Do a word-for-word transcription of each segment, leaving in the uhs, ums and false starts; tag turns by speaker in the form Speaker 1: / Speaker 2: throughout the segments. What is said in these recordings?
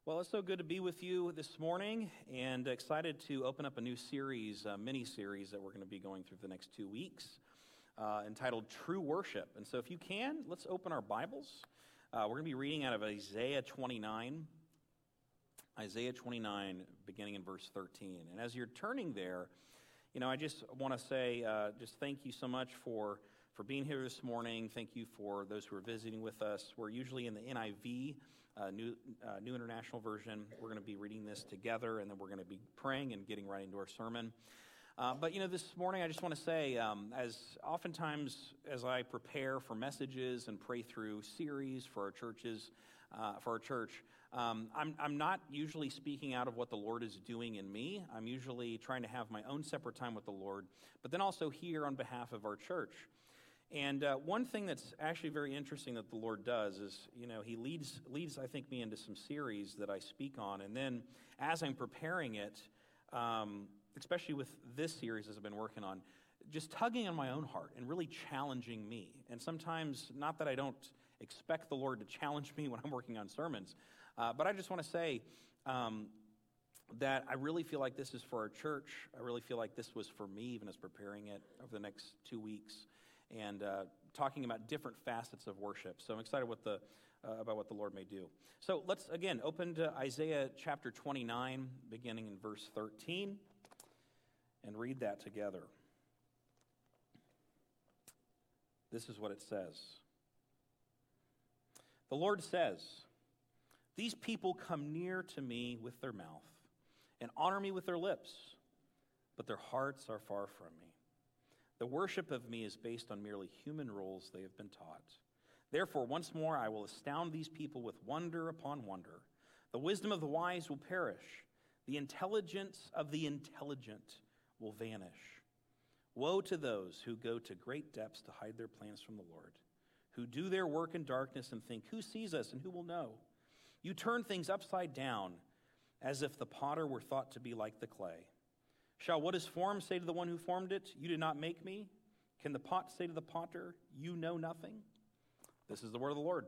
Speaker 1: Well, it's so good to be with you this morning and excited to open up a new series, a mini-series that we're going to be going through for the next two weeks uh, entitled True Worship. And so if you can, let's open our Bibles. Uh, we're going to be reading out of Isaiah twenty-nine, Isaiah twenty-nine, beginning in verse thirteen. And as you're turning there, you know, I just want to say uh, just thank you so much for, for being here this morning. Thank you for those who are visiting with us. We're usually in the N I V, Uh, new uh, New International Version. We're going to be reading this together, and then we're going to be praying and getting right into our sermon. Uh, but, you know, this morning I just want to say, um, as oftentimes as I prepare for messages and pray through series for our churches, uh, for our church, um, I'm, I'm not usually speaking out of what the Lord is doing in me. I'm usually trying to have my own separate time with the Lord, but then also here on behalf of our church. And uh, one thing that's actually very interesting that the Lord does is, you know, he leads, leads I think, me into some series that I speak on. And then as I'm preparing it, um, especially with this series as I've been working on, just tugging on my own heart and really challenging me. And sometimes, not that I don't expect the Lord to challenge me when I'm working on sermons, uh, but I just want to say um, that I really feel like this is for our church. I really feel like this was for me, even as preparing it over the next two weeks. And uh, talking about different facets of worship. So I'm excited what the, uh, about what the Lord may do. So let's, again, open to Isaiah chapter twenty-nine, beginning in verse thirteen, and read that together. This is what it says. The Lord says, "These people come near to me with their mouth and honor me with their lips, but their hearts are far from me. The worship of me is based on merely human rules they have been taught. Therefore, once more I will astound these people with wonder upon wonder. The wisdom of the wise will perish. The intelligence of the intelligent will vanish. Woe to those who go to great depths to hide their plans from the Lord, who do their work in darkness and think, 'Who sees us and who will know?' You turn things upside down as if the potter were thought to be like the clay. Shall what is formed say to the one who formed it, 'You did not make me'? Can the pot say to the potter, 'You know nothing'?" This is the word of the Lord.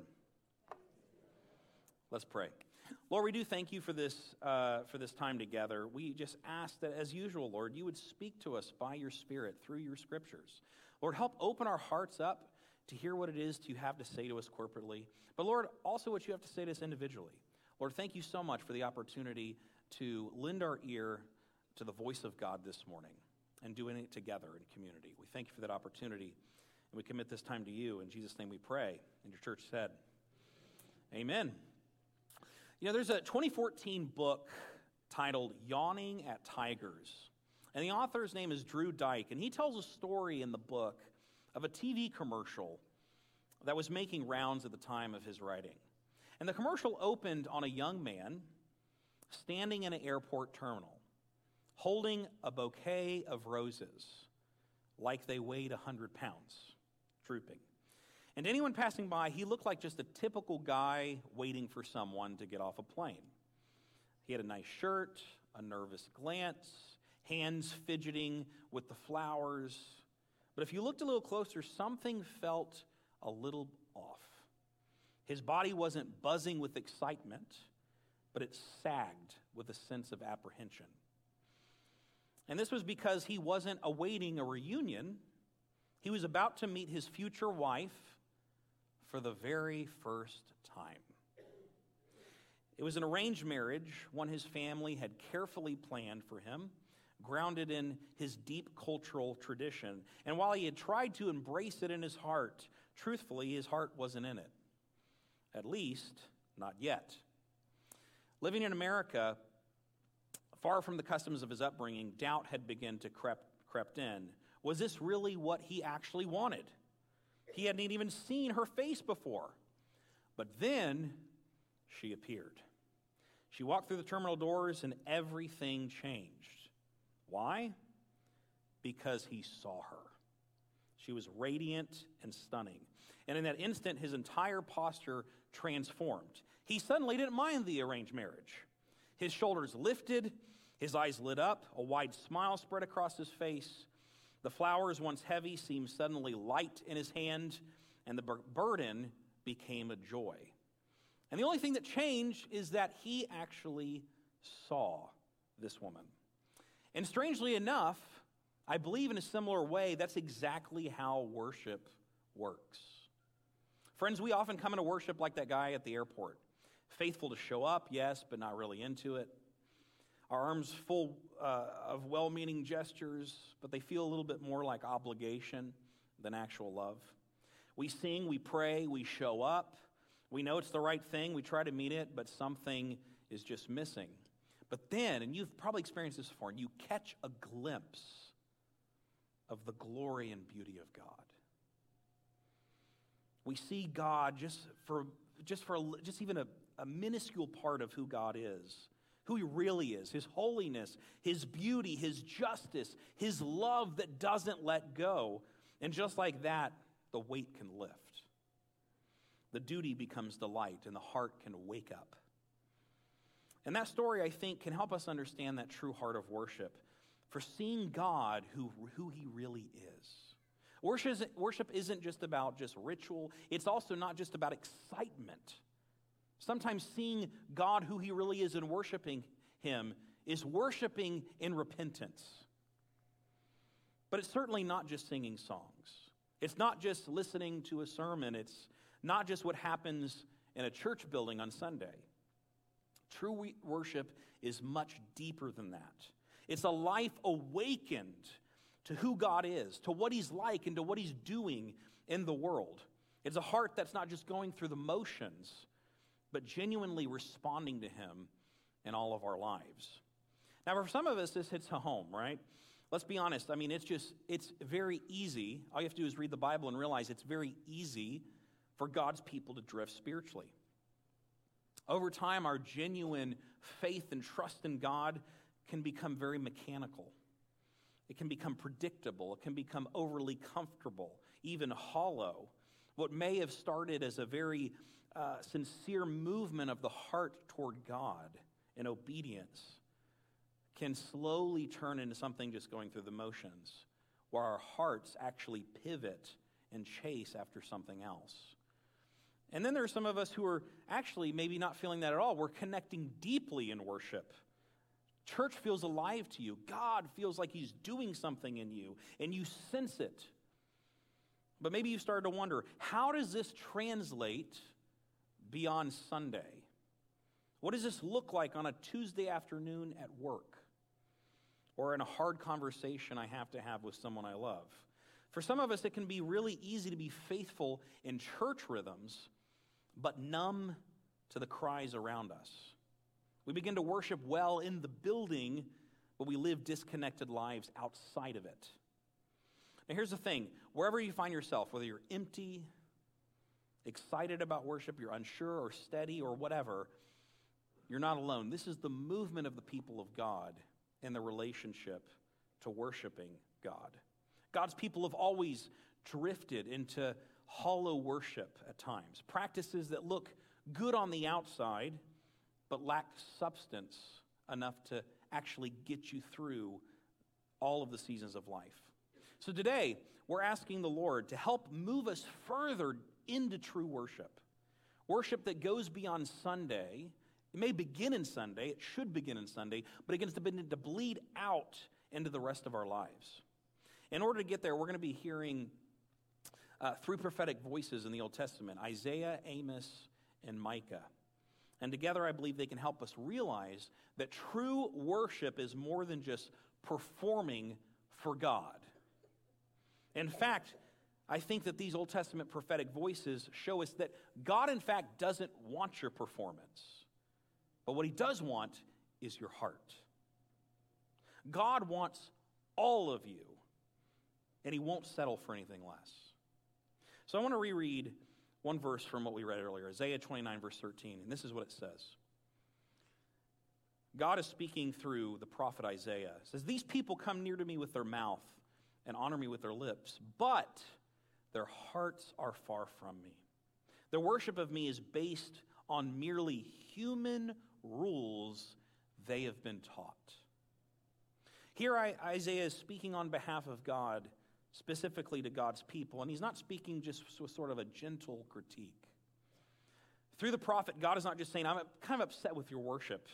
Speaker 1: Let's pray. Lord, we do thank you for this uh, for this time together. We just ask that, as usual, Lord, you would speak to us by your Spirit through your scriptures. Lord, help open our hearts up to hear what it is you have to say to us corporately. But Lord, also what you have to say to us individually. Lord, thank you so much for the opportunity to lend our ear to the voice of God this morning and doing it together in community. We thank you for that opportunity, and we commit this time to you. In Jesus' name we pray, and your church said, amen. You know, there's a twenty fourteen book titled Yawning at Tigers, and the author's name is Drew Dyke, and he tells a story in the book of a T V commercial that was making rounds at the time of his writing. And the commercial opened on a young man standing in an airport terminal, holding a bouquet of roses like they weighed one hundred pounds, drooping. And anyone passing by, he looked like just a typical guy waiting for someone to get off a plane. He had a nice shirt, a nervous glance, hands fidgeting with the flowers. But if you looked a little closer, something felt a little off. His body wasn't buzzing with excitement, but it sagged with a sense of apprehension. And this was because he wasn't awaiting a reunion. He was about to meet his future wife for the very first time. It was an arranged marriage, one his family had carefully planned for him, grounded in his deep cultural tradition. And while he had tried to embrace it in his heart, truthfully, his heart wasn't in it. At least, not yet. Living in America, far from the customs of his upbringing, doubt had begun to crept, crept in. Was this really what he actually wanted? He hadn't even seen her face before. But then she appeared. She walked through the terminal doors and everything changed. Why? Because he saw her. She was radiant and stunning. And in that instant, his entire posture transformed. He suddenly didn't mind the arranged marriage. His shoulders lifted, his eyes lit up, a wide smile spread across his face. The flowers, once heavy, seemed suddenly light in his hand, and the bur- burden became a joy. And the only thing that changed is that he actually saw this woman. And strangely enough, I believe in a similar way, that's exactly how worship works. Friends, we often come into worship like that guy at the airport. Faithful to show up, yes, but not really into it. Our arms full uh, of well-meaning gestures, but they feel a little bit more like obligation than actual love. We sing, we pray, we show up. We know it's the right thing. We try to meet it, but something is just missing. But then, and you've probably experienced this before, you catch a glimpse of the glory and beauty of God. We see God just for just for just even a, a minuscule part of who God is, who he really is, his holiness, his beauty, his justice, his love that doesn't let go. And just like that, the weight can lift. The duty becomes delight, and the heart can wake up. And that story, I think, can help us understand that true heart of worship, for seeing God who, who he really is. Worship isn't, worship isn't just about just ritual. It's also not just about excitement. Sometimes seeing God who he really is and worshiping him is worshiping in repentance. But it's certainly not just singing songs. It's not just listening to a sermon. It's not just what happens in a church building on Sunday. True worship is much deeper than that. It's a life awakened to who God is, to what he's like, and to what he's doing in the world. It's a heart that's not just going through the motions, but genuinely responding to him in all of our lives. Now, for some of us, this hits home, right? Let's be honest. I mean, it's just, it's very easy. All you have to do is read the Bible and realize it's very easy for God's people to drift spiritually. Over time, our genuine faith and trust in God can become very mechanical. It can become predictable. It can become overly comfortable, even hollow. What may have started as a very uh, sincere movement of the heart toward God in obedience can slowly turn into something just going through the motions, where our hearts actually pivot and chase after something else. And then there are some of us who are actually maybe not feeling that at all. We're connecting deeply in worship. Church feels alive to you. God feels like he's doing something in you, and you sense it. But maybe you started to wonder, how does this translate beyond Sunday? What does this look like on a Tuesday afternoon at work, or in a hard conversation I have to have with someone I love? For some of us, it can be really easy to be faithful in church rhythms, but numb to the cries around us. We begin to worship well in the building, but we live disconnected lives outside of it. Now, here's the thing. Wherever you find yourself, whether you're empty, excited about worship, you're unsure or steady or whatever, you're not alone. This is the movement of the people of God in the relationship to worshiping God. God's people have always drifted into hollow worship at times, practices that look good on the outside, but lack substance enough to actually get you through all of the seasons of life. So today, we're asking the Lord to help move us further into true worship. Worship that goes beyond Sunday. It may begin in Sunday, it should begin in Sunday, but it begins to, begin to bleed out into the rest of our lives. In order to get there, we're going to be hearing uh, three prophetic voices in the Old Testament, Isaiah, Amos, and Micah. And together, I believe they can help us realize that true worship is more than just performing for God. In fact, I think that these Old Testament prophetic voices show us that God, in fact, doesn't want your performance. But what he does want is your heart. God wants all of you, and he won't settle for anything less. So I want to reread one verse from what we read earlier, Isaiah twenty-nine, verse thirteen, and this is what it says. God is speaking through the prophet Isaiah. It says, "These people come near to me with their mouth and honor me with their lips, but their hearts are far from me. Their worship of me is based on merely human rules they have been taught." Here Isaiah is speaking on behalf of God, specifically to God's people, and he's not speaking just with sort of a gentle critique. Through the prophet, God is not just saying, I'm kind of upset with your worship.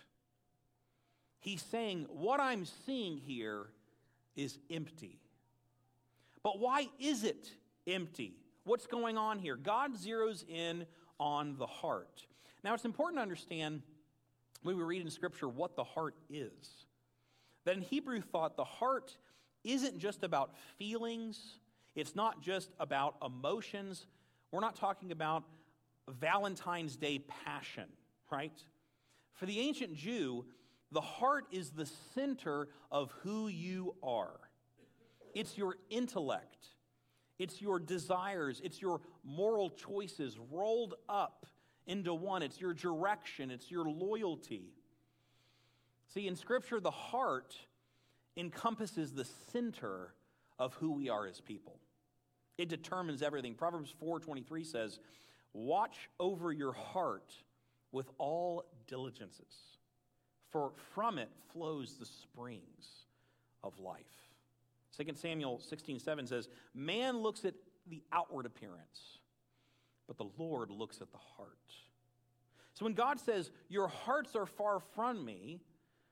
Speaker 1: He's saying, what I'm seeing here is empty. But why is it empty? What's going on here? God zeroes in on the heart. Now, it's important to understand when we read in Scripture what the heart is. That in Hebrew thought, the heart isn't just about feelings. It's not just about emotions. We're not talking about Valentine's Day passion, right? For the ancient Jew, the heart is the center of who you are. It's your intellect. It's your desires. It's your moral choices rolled up into one. It's your direction. It's your loyalty. See, in Scripture, the heart encompasses the center of who we are as people. It determines everything. Proverbs four twenty-three says, watch over your heart with all diligences, for from it flows the springs of life. Second Samuel sixteen seven says, man looks at the outward appearance, but the Lord looks at the heart. So when God says, your hearts are far from me,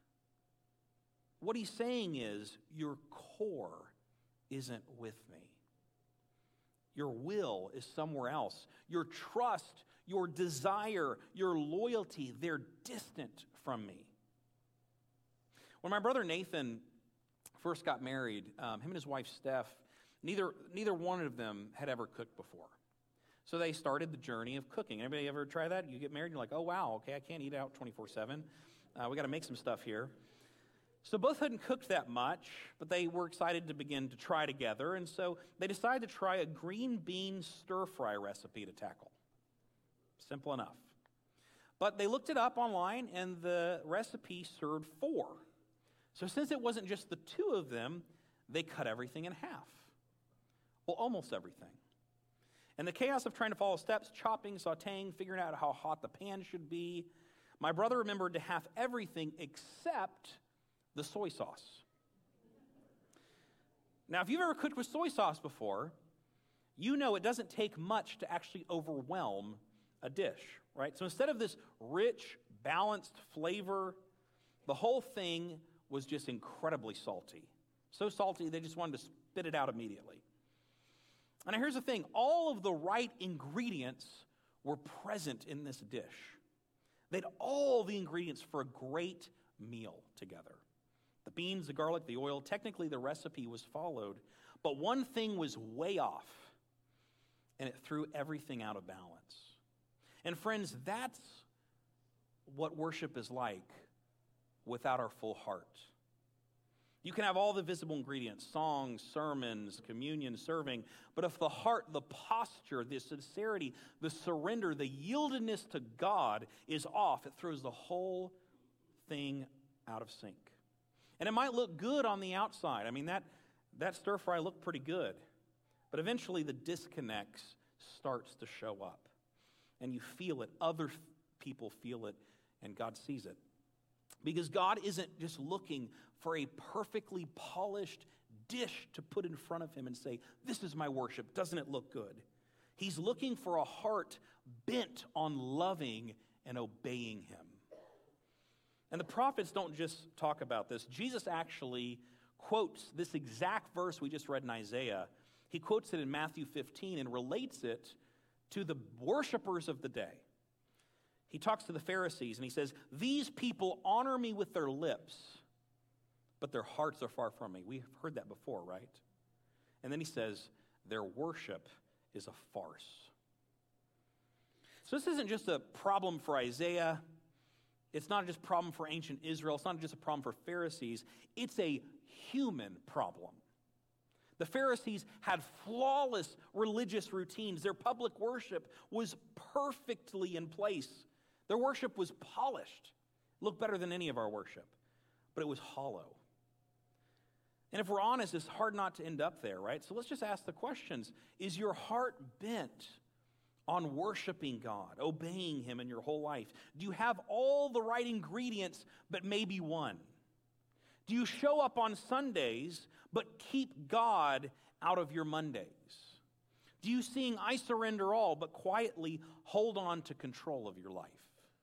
Speaker 1: what he's saying is, your core isn't with me. Your will is somewhere else. Your trust, your desire, your loyalty, they're distant from me. When my brother Nathan first got married, um, him and his wife Steph, neither, neither one of them had ever cooked before. So they started the journey of cooking. Anybody ever try that? You get married and you're like, oh wow, okay, I can't eat out twenty-four seven. Uh, we got to make some stuff here. So both hadn't cooked that much, but they were excited to begin to try together, and so they decided to try a green bean stir-fry recipe to tackle. Simple enough. But they looked it up online, and the recipe served four. So since it wasn't just the two of them, they cut everything in half. Well, almost everything. And the chaos of trying to follow steps, chopping, sauteing, figuring out how hot the pan should be, my brother remembered to have everything except the soy sauce. Now, if you've ever cooked with soy sauce before, you know it doesn't take much to actually overwhelm a dish, right? So instead of this rich, balanced flavor, the whole thing was just incredibly salty. So salty, they just wanted to spit it out immediately. And here's the thing, all of the right ingredients were present in this dish. They had all the ingredients for a great meal together. The beans, the garlic, the oil, technically the recipe was followed, but one thing was way off, and it threw everything out of balance. And friends, that's what worship is like without our full heart. You can have all the visible ingredients, songs, sermons, communion, serving, but if the heart, the posture, the sincerity, the surrender, the yieldedness to God is off, it throws the whole thing out of sync. And it might look good on the outside. I mean, that, that stir-fry looked pretty good. But eventually the disconnect starts to show up. And you feel it. Other people feel it. And God sees it. Because God isn't just looking for a perfectly polished dish to put in front of him and say, this is my worship. Doesn't it look good? He's looking for a heart bent on loving and obeying him. And the prophets don't just talk about this. Jesus actually quotes this exact verse we just read in Isaiah. He quotes it in Matthew fifteen and relates it to the worshipers of the day. He talks to the Pharisees and he says, these people honor me with their lips, but their hearts are far from me. We've heard that before, right? And then he says, their worship is a farce. So this isn't just a problem for Isaiah. It's not just a problem for ancient Israel. It's not just a problem for Pharisees. It's a human problem. The Pharisees had flawless religious routines. Their public worship was perfectly in place. Their worship was polished. It looked better than any of our worship, but it was hollow. And if we're honest, it's hard not to end up there, right? So let's just ask the questions. Is your heart bent on worshiping God, obeying him in your whole life? Do you have all the right ingredients, but maybe one? Do you show up on Sundays, but keep God out of your Mondays? Do you sing, I surrender all, but quietly hold on to control of your life?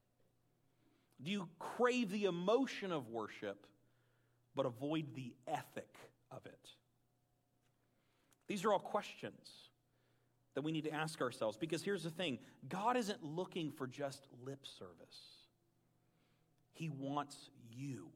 Speaker 1: Do you crave the emotion of worship, but avoid the ethic of it? These are all questions that we need to ask ourselves, because here's the thing. God isn't looking for just lip service. He wants you,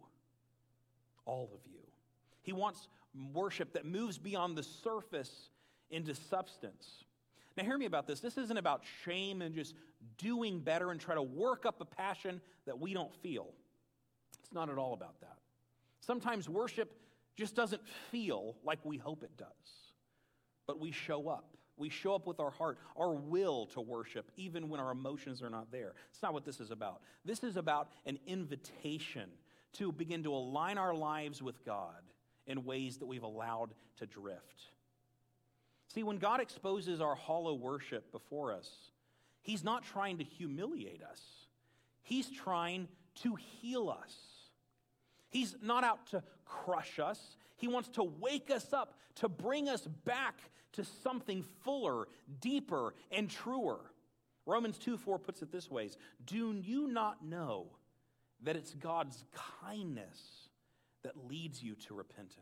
Speaker 1: all of you. He wants worship that moves beyond the surface into substance. Now hear me about this. This isn't about shame and just doing better and try to work up a passion that we don't feel. It's not at all about that. Sometimes worship just doesn't feel like we hope it does. But we show up. We show up with our heart, our will to worship, even when our emotions are not there. It's not what this is about. This is about an invitation to begin to align our lives with God in ways that we've allowed to drift. See, when God exposes our hollow worship before us, He's not trying to humiliate us. He's trying to heal us. He's not out to crush us. He wants to wake us up, to bring us back to something fuller, deeper, and truer. Romans two four puts it this way: do you not know that it's God's kindness that leads you to repentance?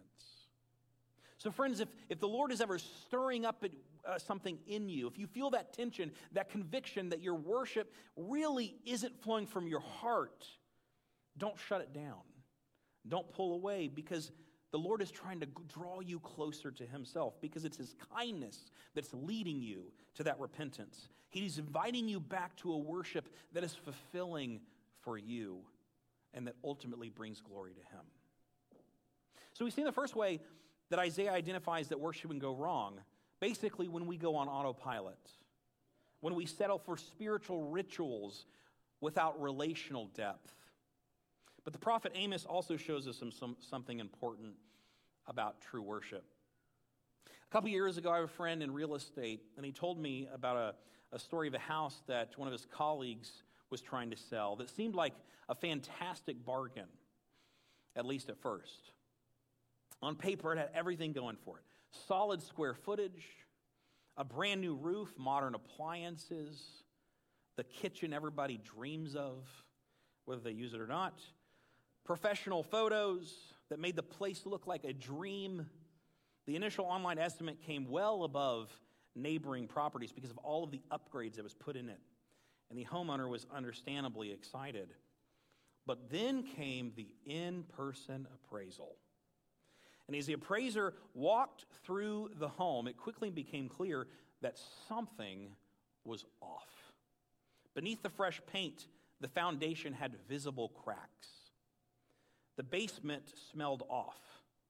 Speaker 1: So friends, if, if the Lord is ever stirring up uh, something in you, if you feel that tension, that conviction that your worship really isn't flowing from your heart, don't shut it down. Don't pull away, because the Lord is trying to draw you closer to Himself, because it's His kindness that's leading you to that repentance. He's inviting you back to a worship that is fulfilling for you and that ultimately brings glory to Him. So we see the first way that Isaiah identifies that worship can go wrong, basically when we go on autopilot, when we settle for spiritual rituals without relational depth. But the prophet Amos also shows us some, some, something important about true worship. A couple years ago, I have a friend in real estate, and he told me about a, a story of a house that one of his colleagues was trying to sell that seemed like a fantastic bargain, at least at first. On paper, it had everything going for it. Solid square footage, a brand new roof, modern appliances, the kitchen everybody dreams of, whether they use it or not, professional photos that made the place look like a dream. The initial online estimate came well above neighboring properties because of all of the upgrades that was put in it. And the homeowner was understandably excited. But then came the in-person appraisal. And as the appraiser walked through the home, it quickly became clear that something was off. Beneath the fresh paint, the foundation had visible cracks. The basement smelled off,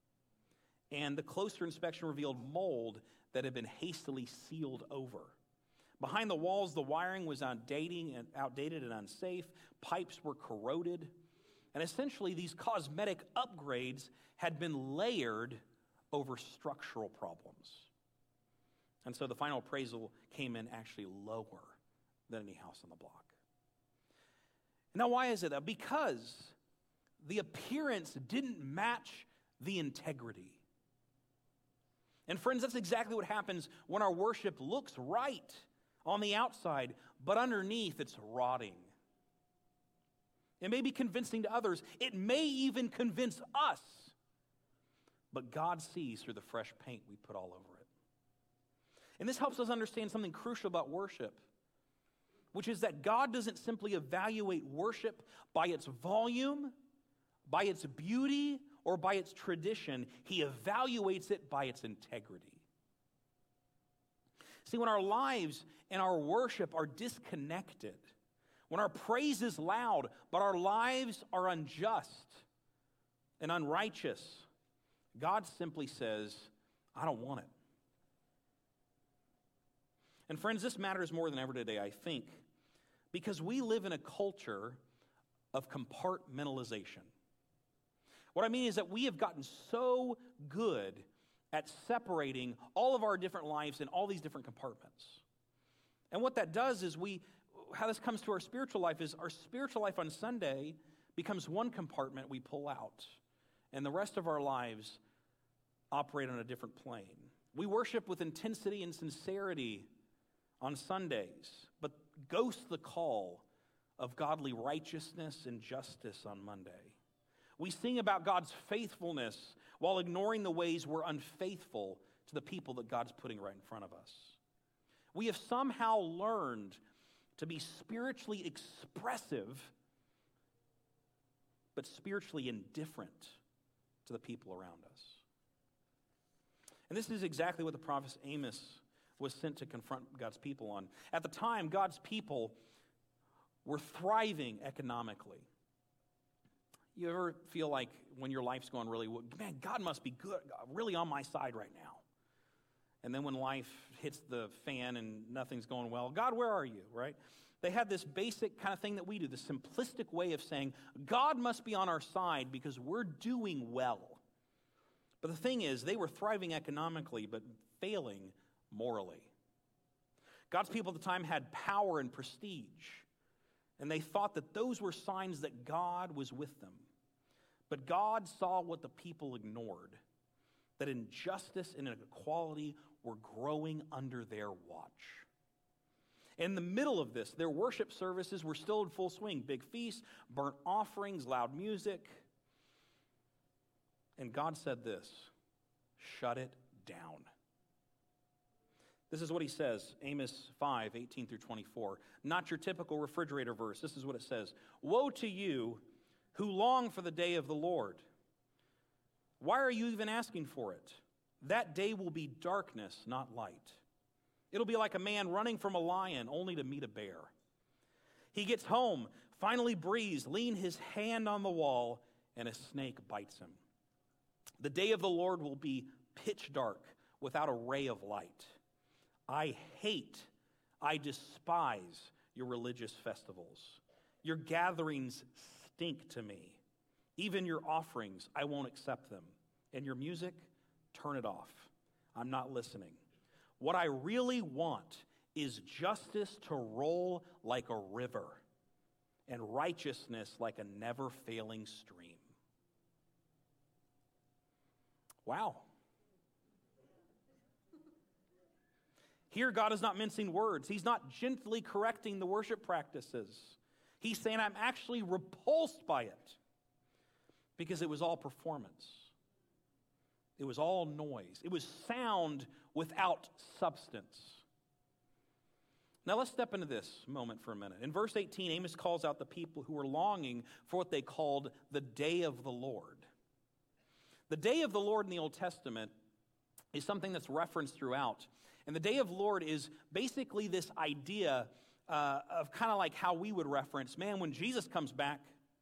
Speaker 1: and the closer inspection revealed mold that had been hastily sealed over. Behind the walls, the wiring was outdated and outdated and unsafe. Pipes were corroded, and essentially these cosmetic upgrades had been layered over structural problems. And so the final appraisal came in actually lower than any house on the block. Now, why is it that? Because the appearance didn't match the integrity. And friends, that's exactly what happens when our worship looks right on the outside, but underneath it's rotting. It may be convincing to others. It may even convince us. But God sees through the fresh paint we put all over it. And this helps us understand something crucial about worship, which is that God doesn't simply evaluate worship by its volume, by its beauty, or by its tradition. He evaluates it by its integrity. See, when our lives and our worship are disconnected, when our praise is loud, but our lives are unjust and unrighteous, God simply says, I don't want it. And friends, this matters more than ever today, I think, because we live in a culture of compartmentalization. What I mean is that we have gotten so good at separating all of our different lives in all these different compartments. And what that does is we, how this comes to our spiritual life is our spiritual life on Sunday becomes one compartment we pull out, and the rest of our lives operate on a different plane. We worship with intensity and sincerity on Sundays, but ghost the call of godly righteousness and justice on Monday. We sing about God's faithfulness while ignoring the ways we're unfaithful to the people that God's putting right in front of us. We have somehow learned to be spiritually expressive, but spiritually indifferent to the people around us. And this is exactly what the prophet Amos was sent to confront God's people on. At the time, God's people were thriving economically. You ever feel like when your life's going really well, man, God must be good, really on my side right now. And then when life hits the fan and nothing's going well, God, where are you, right? They had this basic kind of thing that we do, this simplistic way of saying, God must be on our side because we're doing well. But the thing is, they were thriving economically, but failing morally. God's people at the time had power and prestige, and they thought that those were signs that God was with them. But God saw what the people ignored, that injustice and inequality were growing under their watch. In the middle of this, their worship services were still in full swing. Big feasts, burnt offerings, loud music. And God said this, shut it down. This is what he says, Amos five, eighteen through twenty-four. Not your typical refrigerator verse. This is what it says. Woe to you who long for the day of the Lord. Why are you even asking for it? That day will be darkness, not light. It'll be like a man running from a lion only to meet a bear. He gets home, finally breathes, leans his hand on the wall, and a snake bites him. The day of the Lord will be pitch dark without a ray of light. I hate, I despise your religious festivals. Your gatherings stink to me. Even your offerings, I won't accept them. And your music, turn it off. I'm not listening. What I really want is justice to roll like a river and righteousness like a never-failing stream. Wow. Here, God is not mincing words. He's not gently correcting the worship practices. He's saying, I'm actually repulsed by it because it was all performance. It was all noise. It was sound without substance. Now let's step into this moment for a minute. In verse eighteen, Amos calls out the people who were longing for what they called the day of the Lord. The day of the Lord in the Old Testament is something that's referenced throughout. And the day of the Lord is basically this idea uh, of kind of like how we would reference, man, when Jesus comes back.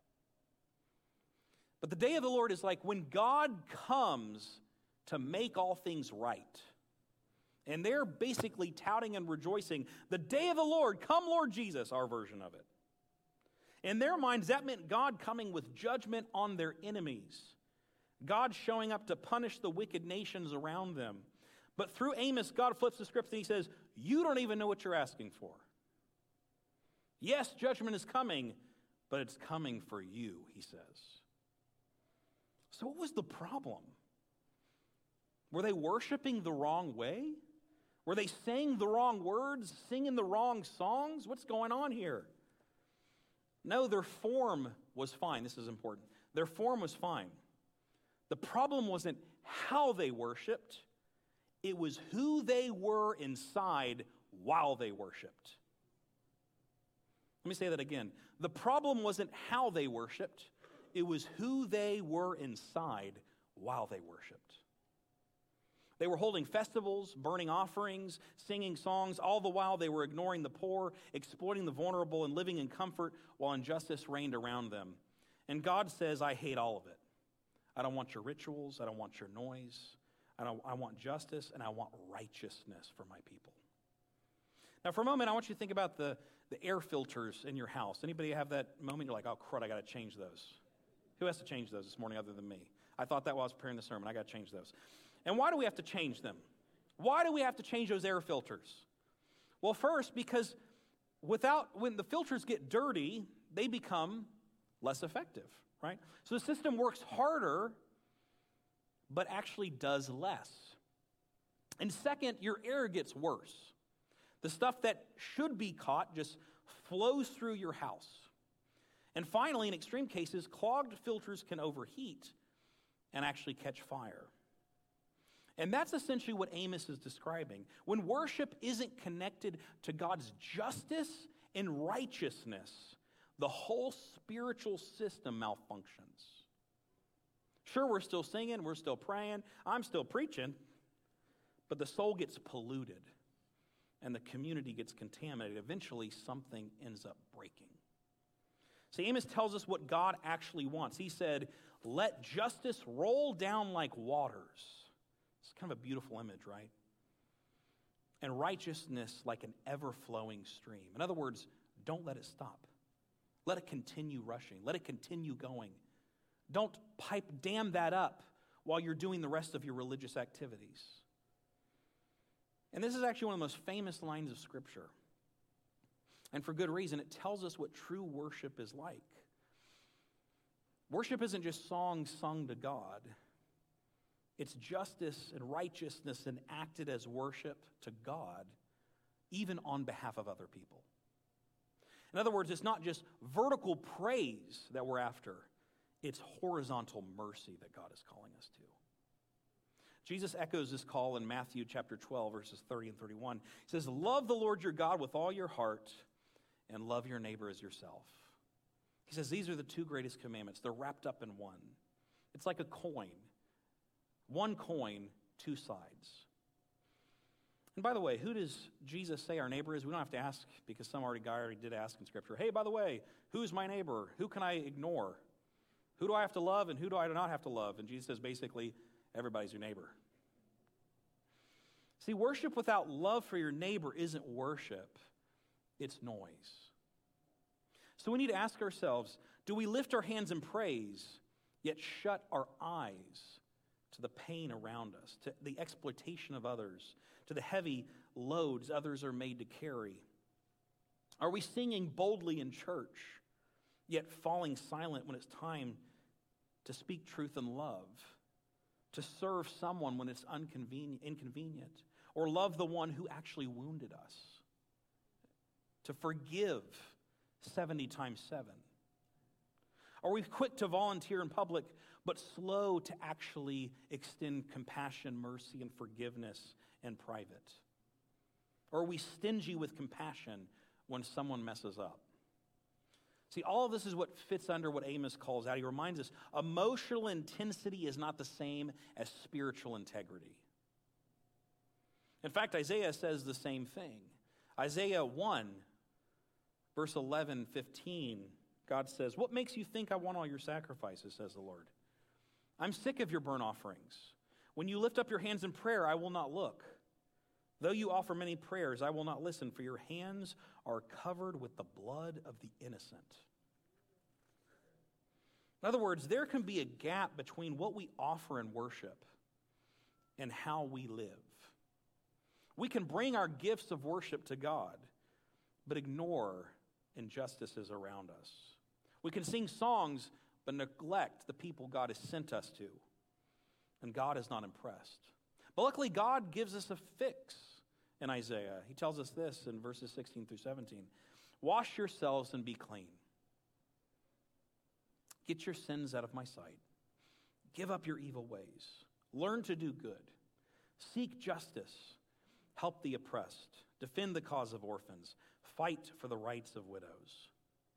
Speaker 1: But the day of the Lord is like when God comes to make all things right. And they're basically touting and rejoicing, the day of the Lord, come Lord Jesus, our version of it. In their minds, that meant God coming with judgment on their enemies. God showing up to punish the wicked nations around them. But through Amos, God flips the script and he says, you don't even know what you're asking for. Yes, judgment is coming, but it's coming for you, he says. So what was the problem? Were they worshiping the wrong way? Were they saying the wrong words, singing the wrong songs? What's going on here? No, their form was fine. This is important. Their form was fine. The problem wasn't how they worshiped. It was who they were inside while they worshiped. Let me say that again. The problem wasn't how they worshiped. It was who they were inside while they worshiped. They were holding festivals, burning offerings, singing songs. All the while they were ignoring the poor, exploiting the vulnerable, and living in comfort while injustice reigned around them. And God says, I hate all of it. I don't want your rituals. I don't want your noise. I, don't, I want justice, and I want righteousness for my people. Now, for a moment, I want you to think about the, the air filters in your house. Anybody have that moment? You're like, oh, crud, I got to change those. Who has to change those this morning other than me? I thought that while I was preparing the sermon. I got to change those. And why do we have to change them? Why do we have to change those air filters? Well, first, because without when the filters get dirty, they become less effective, right? So the system works harder, but actually does less. And second, your air gets worse. The stuff that should be caught just flows through your house. And finally, in extreme cases, clogged filters can overheat and actually catch fire. And that's essentially what Amos is describing. When worship isn't connected to God's justice and righteousness, the whole spiritual system malfunctions. Sure, we're still singing, we're still praying, I'm still preaching, but the soul gets polluted and the community gets contaminated. Eventually, something ends up breaking. See, Amos tells us what God actually wants. He said, let justice roll down like waters. It's kind of a beautiful image, right? And righteousness like an ever-flowing stream. In other words, don't let it stop. Let it continue rushing. Let it continue going. Don't pipe dam that up while you're doing the rest of your religious activities. And this is actually one of the most famous lines of Scripture. And for good reason. It tells us what true worship is like. Worship isn't just songs sung to God. It's justice and righteousness enacted as worship to God, even on behalf of other people. In other words, it's not just vertical praise that we're after. It's horizontal mercy that God is calling us to. Jesus echoes this call in Matthew chapter twelve, verses thirty and thirty-one. He says, love the Lord your God with all your heart and love your neighbor as yourself. He says these are the two greatest commandments. They're wrapped up in one. It's like a coin. One coin, two sides. And by the way, who does Jesus say our neighbor is? We don't have to ask because some already guy already did ask in Scripture. Hey, by the way, who's my neighbor? Who can I ignore? Who do I have to love and who do I not have to love? And Jesus says basically, everybody's your neighbor. See, worship without love for your neighbor isn't worship. It's noise. So we need to ask ourselves, do we lift our hands in praise, yet shut our eyes to the pain around us, to the exploitation of others, to the heavy loads others are made to carry? Are we singing boldly in church, yet falling silent when it's time to speak truth in love, to serve someone when it's inconvenient, or love the one who actually wounded us, to forgive seventy times seven? Are we quick to volunteer in public, but slow to actually extend compassion, mercy, and forgiveness in private? Or are we stingy with compassion when someone messes up? See, all of this is what fits under what Amos calls out. He reminds us, emotional intensity is not the same as spiritual integrity. In fact, Isaiah says the same thing. Isaiah one, verse eleven, fifteen, God says, what makes you think I want all your sacrifices, says the Lord? I'm sick of your burnt offerings. When you lift up your hands in prayer, I will not look. Though you offer many prayers, I will not listen, for your hands are covered with the blood of the innocent. In other words, there can be a gap between what we offer in worship and how we live. We can bring our gifts of worship to God, but ignore injustices around us. We can sing songs, but neglect the people God has sent us to, and God is not impressed. But luckily, God gives us a fix in Isaiah. He tells us this in verses sixteen through seventeen. Wash yourselves and be clean. Get your sins out of my sight. Give up your evil ways. Learn to do good. Seek justice. Help the oppressed. Defend the cause of orphans. Fight for the rights of widows.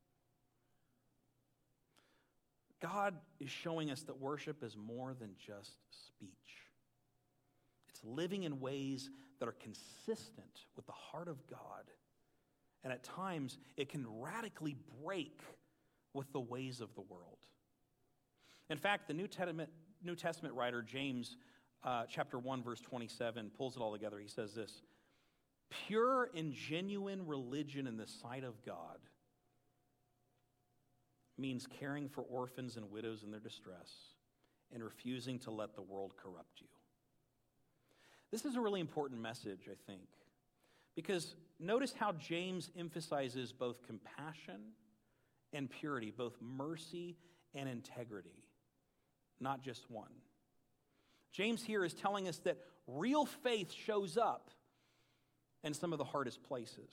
Speaker 1: God is showing us that worship is more than just speech. It's living in ways that are consistent with the heart of God. And at times, it can radically break with the ways of the world. In fact, the New Testament, New Testament writer James uh, chapter one, verse twenty-seven pulls it all together. He says this, pure and genuine religion in the sight of God means caring for orphans and widows in their distress and refusing to let the world corrupt you. This is a really important message, I think, because notice how James emphasizes both compassion and purity, both mercy and integrity, not just one. James here is telling us that real faith shows up in some of the hardest places.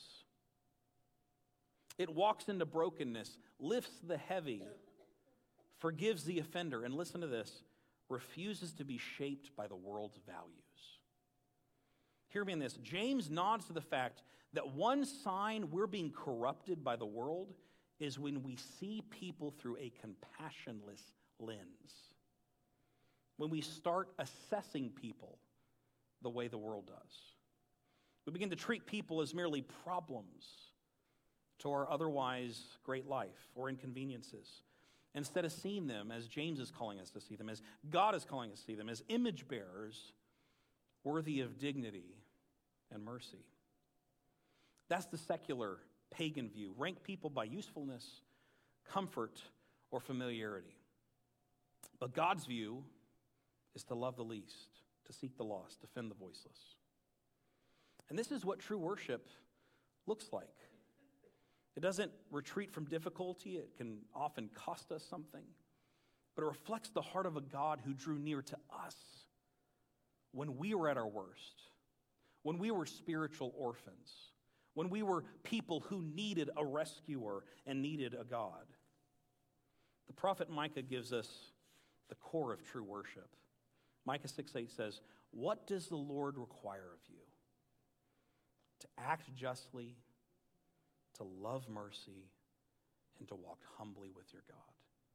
Speaker 1: It walks into brokenness, lifts the heavy, forgives the offender, and listen to this, refuses to be shaped by the world's values. Hear me in this. James nods to the fact that one sign we're being corrupted by the world is when we see people through a compassionless lens. When we start assessing people the way the world does. We begin to treat people as merely problems to our otherwise great life or inconveniences, instead of seeing them as James is calling us to see them, as God is calling us to see them, as image bearers worthy of dignity and mercy. That's the secular pagan view. Rank people by usefulness, comfort, or familiarity. But God's view is to love the least, to seek the lost, defend the voiceless. And this is what true worship looks like. It doesn't retreat from difficulty. It can often cost us something. But it reflects the heart of a God who drew near to us when we were at our worst, when we were spiritual orphans, when we were people who needed a rescuer and needed a God. The prophet Micah gives us the core of true worship. Micah six eight says, "What does the Lord require of you? To act justly, to love mercy, and to walk humbly with your God."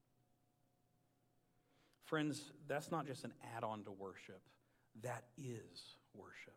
Speaker 1: Friends, that's not just an add-on to worship. That is worship.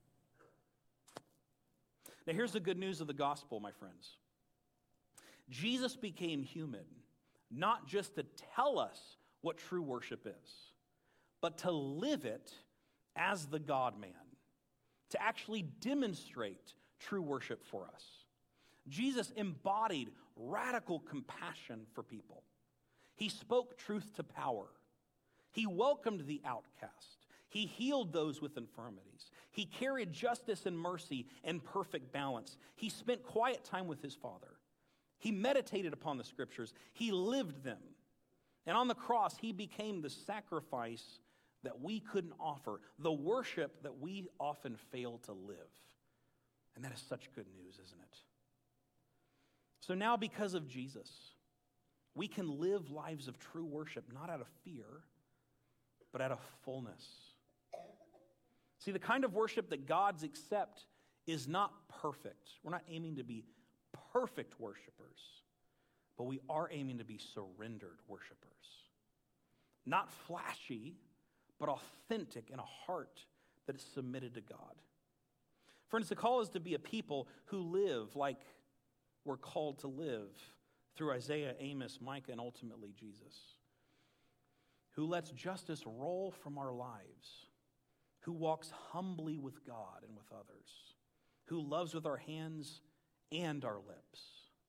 Speaker 1: Now here's the good news of the gospel, my friends. Jesus became human, not just to tell us what true worship is, but to live it as the God-man, to actually demonstrate true worship for us. Jesus embodied radical compassion for people. He spoke truth to power. He welcomed the outcast. He healed those with infirmities. He carried justice and mercy in perfect balance. He spent quiet time with his Father. He meditated upon the Scriptures. He lived them. And on the cross, he became the sacrifice that we couldn't offer, the worship that we often fail to live. And that is such good news, isn't it? So now, because of Jesus, we can live lives of true worship, not out of fear, but out of fullness. See, the kind of worship that God's accept is not perfect. We're not aiming to be perfect worshipers, but we are aiming to be surrendered worshipers. Not flashy, but authentic in a heart that is submitted to God. Friends, the call is to be a people who live like we're called to live through Isaiah, Amos, Micah, and ultimately Jesus. Who lets justice roll from our lives. Who walks humbly with God and with others. Who loves with our hands and our lips.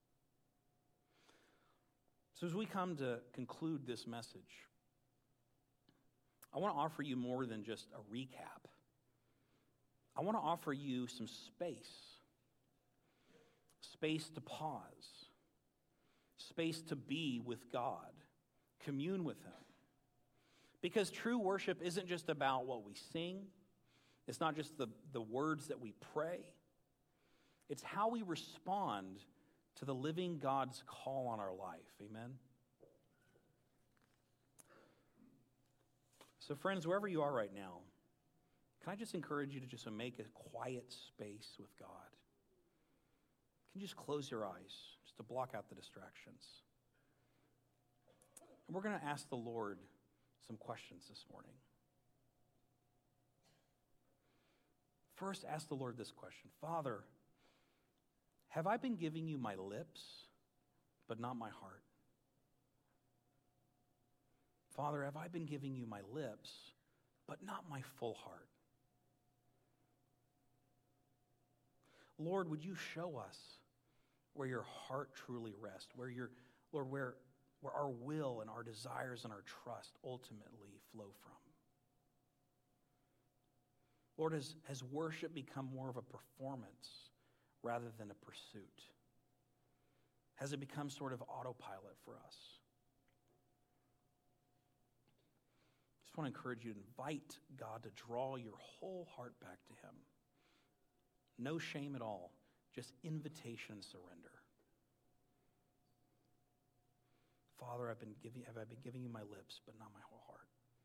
Speaker 1: So as we come to conclude this message, I want to offer you more than just a recap. I want to offer you some space. Space to pause. Space to be with God. Commune with Him. Because true worship isn't just about what we sing. It's not just the, the words that we pray. It's how we respond to the living God's call on our life. Amen? So friends, wherever you are right now, can I just encourage you to just make a quiet space with God? Can you just close your eyes, just to block out the distractions? And we're going to ask the Lord some questions this morning. First, ask the Lord this question. Father, have I been giving you my lips, but not my heart? Father, have I been giving you my lips, but not my full heart? Lord, would you show us where your heart truly rests, where your, Lord, where, where our will and our desires and our trust ultimately flow from? Lord, has, has worship become more of a performance rather than a pursuit? Has it become sort of autopilot for us? just want to encourage you to invite God to draw your whole heart back to him. No shame at all, just invitation and surrender. Father, I've been giving, have I been giving you my lips, but not my whole heart.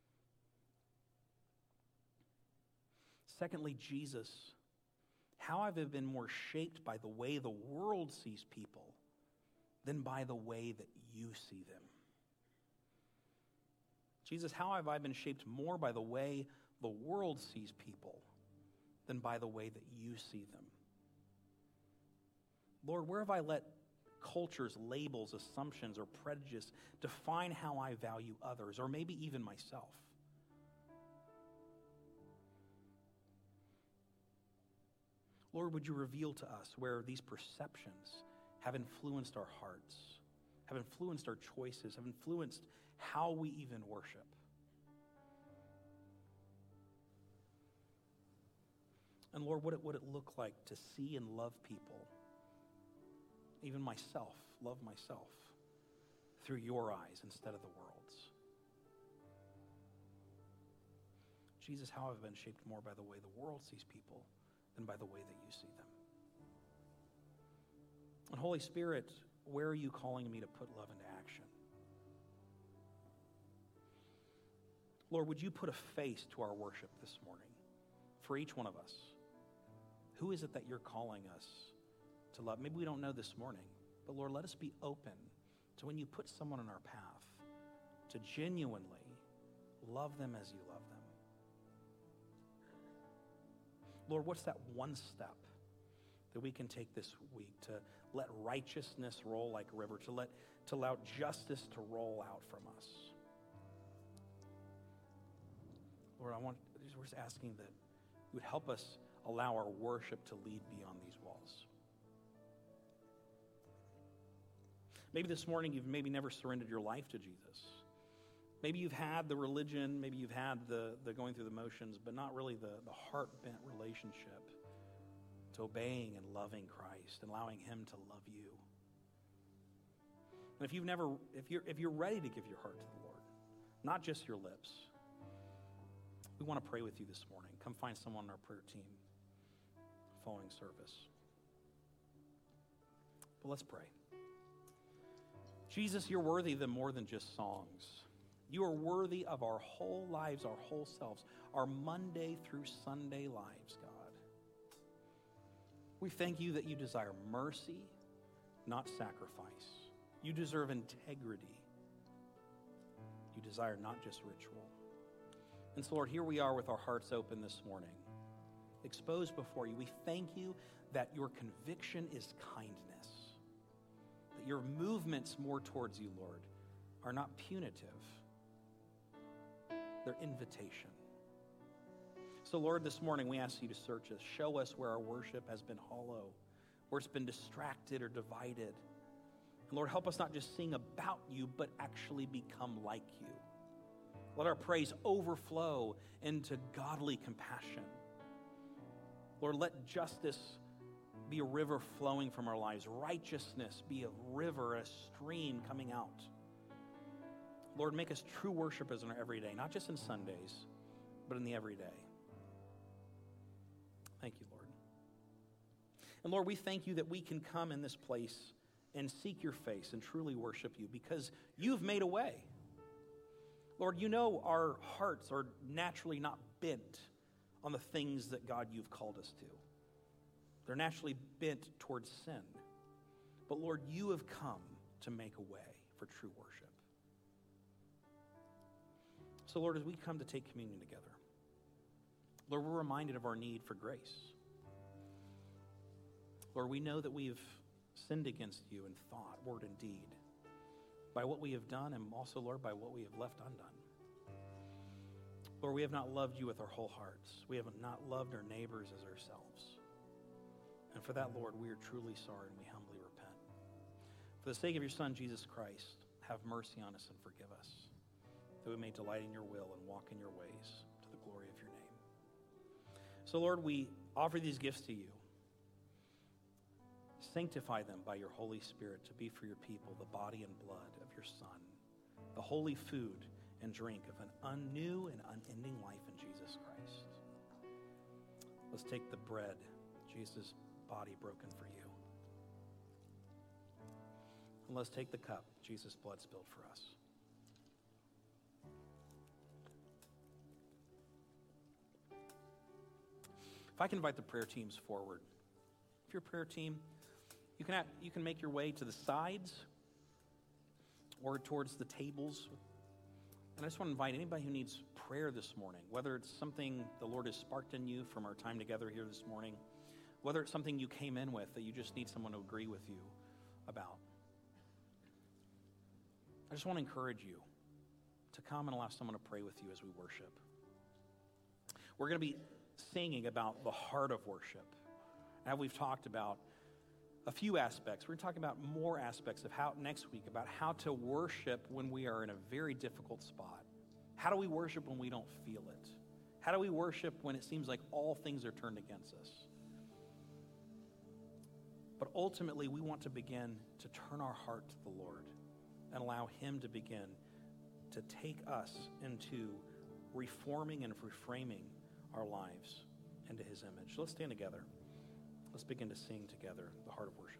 Speaker 1: Secondly, Jesus, how have I been more shaped by the way the world sees people than by the way that you see them? Jesus, how have I been shaped more by the way the world sees people than by the way that you see them? Lord, where have I let culture's labels, assumptions, or prejudice define how I value others, or maybe even myself? Lord, would you reveal to us where these perceptions have influenced our hearts, have influenced our choices, have influenced how we even worship? And Lord, what it would it look like to see and love people, even myself, love myself, through your eyes instead of the world's? Jesus, how have I been shaped more by the way the world sees people than by the way that you see them? And Holy Spirit, where are you calling me to put love into action? Lord, would you put a face to our worship this morning for each one of us? Who is it that you're calling us to love? Maybe we don't know this morning, but Lord, let us be open to when you put someone in our path to genuinely love them as you love them. Lord, what's that one step that we can take this week to let righteousness roll like a river, to let to allow justice to roll out from us? Lord, I want we're just asking that you would help us allow our worship to lead beyond these walls. Maybe this morning you've maybe never surrendered your life to Jesus. Maybe you've had the religion, maybe you've had the, the going through the motions, but not really the, the heart-bent relationship to obeying and loving Christ and allowing him to love you. And if you've never, if you're if you're ready to give your heart to the Lord, not just your lips, we want to pray with you this morning. Come find someone on our prayer team following service. But let's pray. Jesus, you're worthy of more than just songs. You are worthy of our whole lives, our whole selves, our Monday through Sunday lives, God. We thank you that you desire mercy, not sacrifice. You deserve integrity. You desire not just ritual. And so, Lord, here we are with our hearts open this morning, exposed before you. We thank you that your conviction is kindness, that your movements more towards you, Lord, are not punitive. They're invitation. So, Lord, this morning we ask you to search us. Show us where our worship has been hollow, where it's been distracted or divided. And Lord, help us not just sing about you, but actually become like you. Let our praise overflow into godly compassion. Lord, let justice be a river flowing from our lives. Righteousness be a river, a stream coming out. Lord, make us true worshipers in our everyday, not just in Sundays, but in the everyday. Thank you, Lord. And Lord, we thank you that we can come in this place and seek your face and truly worship you because you've made a way. Lord, you know our hearts are naturally not bent on the things that, God, you've called us to. They're naturally bent towards sin. But Lord, you have come to make a way for true worship. So Lord, as we come to take communion together, Lord, we're reminded of our need for grace. Lord, we know that we've sinned against you in thought, word, and deed, by what we have done, and also, Lord, by what we have left undone. Lord, we have not loved you with our whole hearts. We have not loved our neighbors as ourselves. And for that, Lord, we are truly sorry and we humbly repent. For the sake of your Son, Jesus Christ, have mercy on us and forgive us, that we may delight in your will and walk in your ways to the glory of your name. So, Lord, we offer these gifts to you. Sanctify them by your Holy Spirit to be for your people the body and blood of your Son, the holy food and drink of an new and unending life in Jesus Christ. Let's take the bread, Jesus' body broken for you. And let's take the cup, Jesus' blood spilled for us. If I can invite the prayer teams forward. If you're a prayer team, you can have, you can make your way to the sides or towards the tables. And I just want to invite anybody who needs prayer this morning, whether it's something the Lord has sparked in you from our time together here this morning, whether it's something you came in with that you just need someone to agree with you about. I just want to encourage you to come and allow someone to pray with you as we worship. We're going to be singing about the heart of worship. Now we've talked about a few aspects. We're talking about more aspects of how next week, about how to worship when we are in a very difficult spot. How do we worship when we don't feel it? How do we worship when it seems like all things are turned against us? But ultimately, we want to begin to turn our heart to the Lord and allow Him to begin to take us into reforming and reframing our lives into His image. So let's stand together. Let's begin to sing together the heart of worship.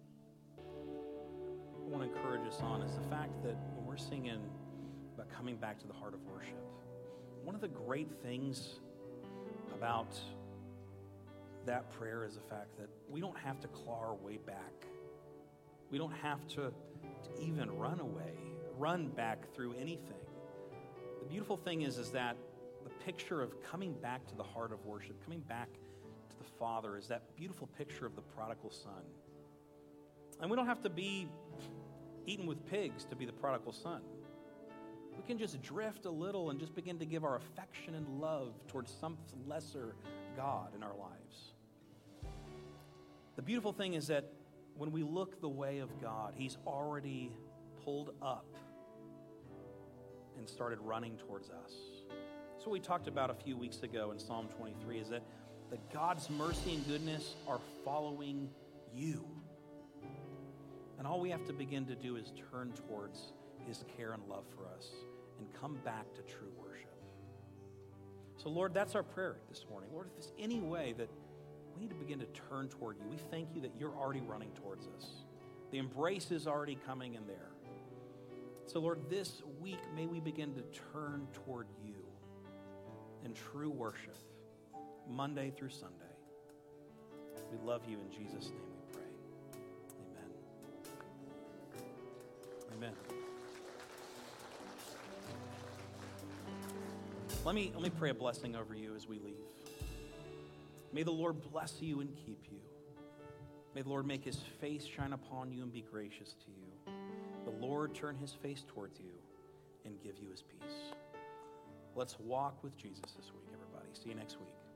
Speaker 1: I want to encourage us on is the fact that when we're singing about coming back to the heart of worship, one of the great things about that prayer is the fact that we don't have to claw our way back. We don't have to, to even run away, run back through anything. The beautiful thing is, is that the picture of coming back to the heart of worship, coming back to the Father, is that beautiful picture of the prodigal son. And we don't have to be eaten with pigs to be the prodigal son. We can just drift a little and just begin to give our affection and love towards some lesser God in our lives. The beautiful thing is that when we look the way of God, He's already pulled up and started running towards us. That's what we talked about a few weeks ago in Psalm twenty-three, is that, that God's mercy and goodness are following you. And all we have to begin to do is turn towards His care and love for us and come back to true worship. So Lord, that's our prayer this morning. Lord, if there's any way that we need to begin to turn toward you, we thank you that you're already running towards us. The embrace is already coming in there. So Lord, this week, may we begin to turn toward you in true worship, Monday through Sunday. We love you. In Jesus' name we pray. Amen. Amen. Let me, let me pray a blessing over you as we leave. May the Lord bless you and keep you. May the Lord make His face shine upon you and be gracious to you. The Lord turn His face towards you and give you His peace. Let's walk with Jesus this week, everybody. See you next week.